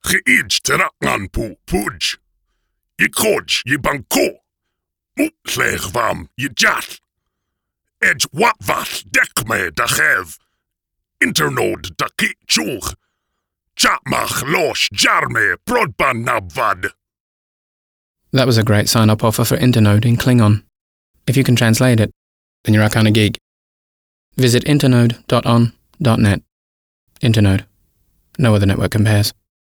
Geij teraknan pu puj. Je koj je banko. Utleg wam je jat. Edge wat dekme da gev. Internode da kichug. Chatmach los jarme prodban nabvad. That was a great sign-up offer for Internode in Klingon. If you can translate it, then you're our kind of geek. Visit internode.on.net. Internode. No other network compares.